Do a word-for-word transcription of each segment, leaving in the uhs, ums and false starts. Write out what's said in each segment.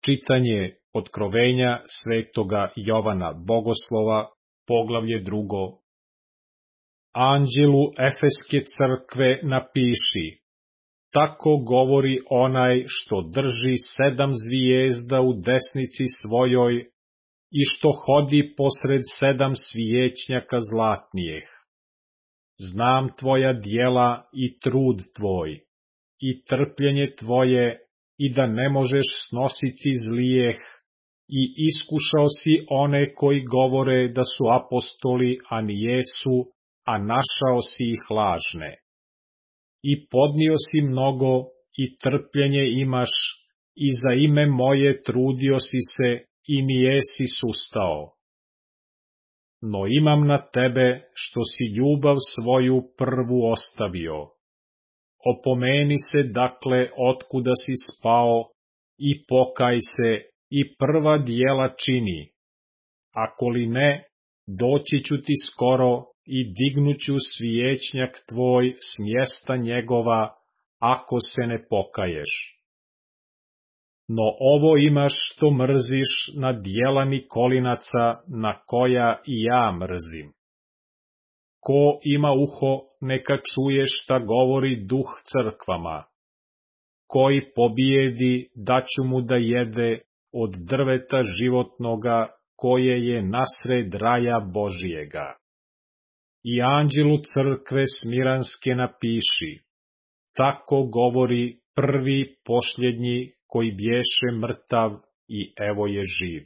Čitanje Otkrovenja svetoga Jovana Bogoslova, poglavlje drugo. Anđelu Efeske crkve napiši: tako govori onaj što drži sedam zvijezda u desnici svojoj i što hodi posred sedam svijećnjaka zlatnijeh. Znam tvoja djela i trud tvoj, i trpljenje tvoje, i da ne možeš snositi zlijeh, i iskušao si one koji govore da su apostoli, a nijesu, a našao si ih lažne. I podnio si mnogo, i trpljenje imaš, i za ime moje trudio si se, i nijesi sustao. No imam na tebe što si ljubav svoju prvu ostavio. Opomeni se dakle otkuda si spao, i pokaj se, i prva djela čini. Ako li ne, doći ću ti skoro i dignuću svijećnjak tvoj s mjesta njegova, ako se ne pokaješ. No ovo imaš što mrziš na djela Nikolinaca, na koja i ja mrzim. Ko ima uho, neka čuje šta govori Duh crkvama. Koji pobijedi, daću mu da jede od drveta životnoga, koje je nasred raja Božijega. I anđelu crkve Smiranske napiši: tako govori prvi posljednji, koji bješe mrtav i evo je živ.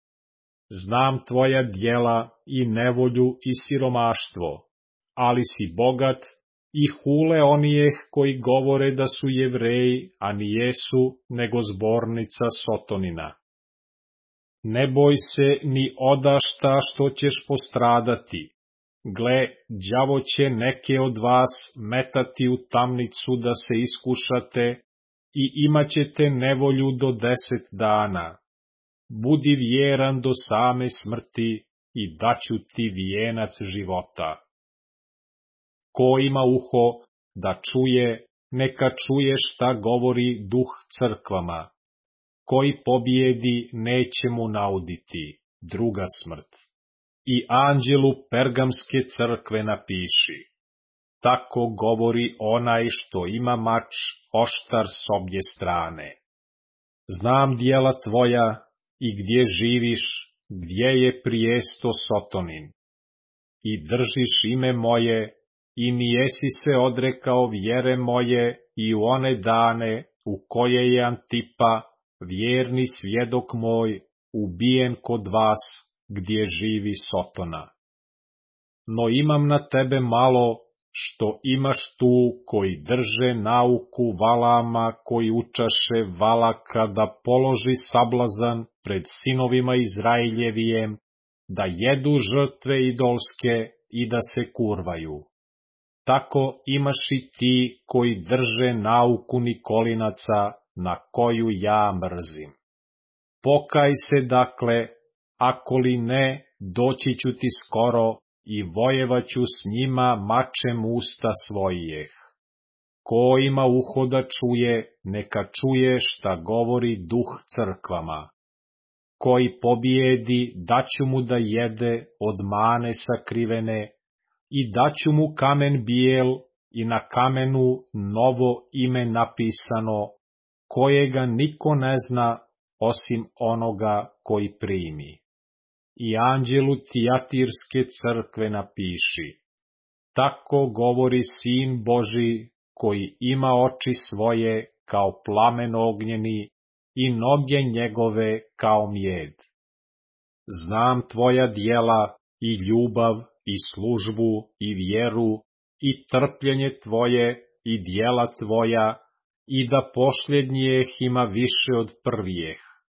Znam tvoja djela i nevolju i siromaštvo, ali si bogat, i hule onijeh koji govore da su Jevreji, a nijesu, nego zbornica Sotonina. Ne boj se ni odašta što ćeš postradati. Gle, đavo će neke od vas metati u tamnicu da se iskušate, i imat ćete nevolju do deset dana. Budi vjeran do same smrti, i daću ti vijenac života. Ko ima uho da čuje, neka čuje šta govori Duh crkvama. Koji pobijedi, neće mu nauditi druga smrt. I anđelu Pergamske crkve napiši: tako govori onaj što ima mač oštar s obje strane. Znam djela tvoja i gdje živiš, gdje je prijesto Sotonin. I držiš ime moje, i nijesi se odrekao vjere moje i u one dane u koje je Antipa, vjerni svjedok moj, ubijen kod vas, gdje živi Sotona. No imam na tebe malo, što imaš tu koji drže nauku Valama, koji učaše Valaka da položi sablazan pred sinovima Izraeljevijem, da jedu žrtve idolske i da se kurvaju. Tako imaš i ti koji drže nauku Nikolinaca, na koju ja mrzim. Pokaj se dakle, ako li ne, doći ću ti skoro i vojevaću s njima mačem usta svojih. Ko ima uho da čuje, neka čuje šta govori Duh crkvama. Koji pobijedi, daću mu da jede od mane sakrivene, i daću mu kamen bijel, i na kamenu novo ime napisano, kojega niko ne zna, osim onoga koji primi. I anđelu Tijatirske crkve napiši: tako govori Sin Božji, koji ima oči svoje kao plamen ognjeni i noge njegove kao mjed. Znam tvoja djela i ljubav i službu i vjeru i trpljenje tvoje i djela tvoja, i da posljednjih ima više od prvijeh.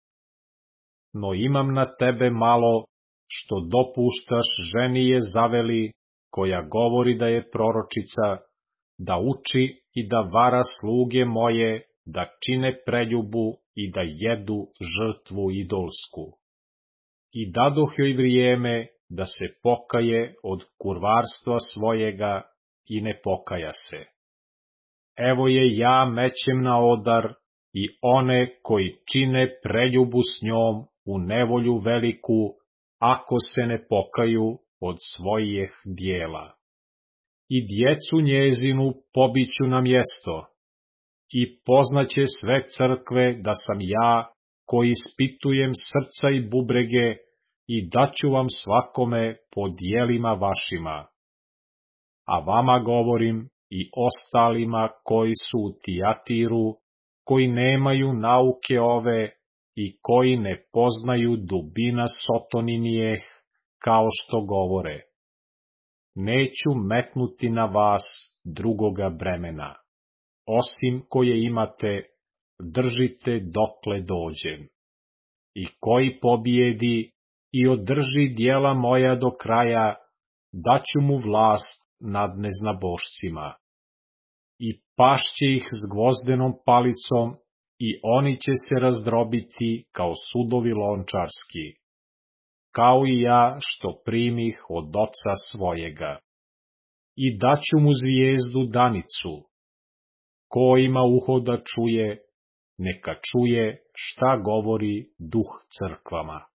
No imam na tebe malo, što dopuštaš ženi Jezaveli, koja govori da je proročica, da uči i da vara sluge moje, da čine preljubu i da jedu žrtvu idolsku. I dadoh joj vrijeme da se pokaje od kurvarstva svojega i ne pokaja se. Evo je ja mećem na odar, i one koji čine preljubu s njom u nevolju veliku, ako se ne pokaju od svojih dijela. I djecu njezinu pobiću na mjesto, i poznaće sve crkve da sam ja, koji ispitujem srca i bubrege, i daću vam svakome po dijelima vašima. A vama govorim i ostalima koji su u Tijatiru, koji nemaju nauke ove i koji ne poznaju dubina Sotoninijeh, kao što govore. Neću metnuti na vas drugoga bremena, osim koje imate, držite dokle dođem. I koji pobijedi i održi dijela moja do kraja, daću mu vlast nad neznabošcima. I pašće ih s gvozdenom palicom, i oni će se razdrobiti kao sudovi lončarski, kao i ja što primih od oca svojega. I daću mu zvijezdu danicu. Ko ima uho da čuje, neka čuje šta govori Duh crkvama.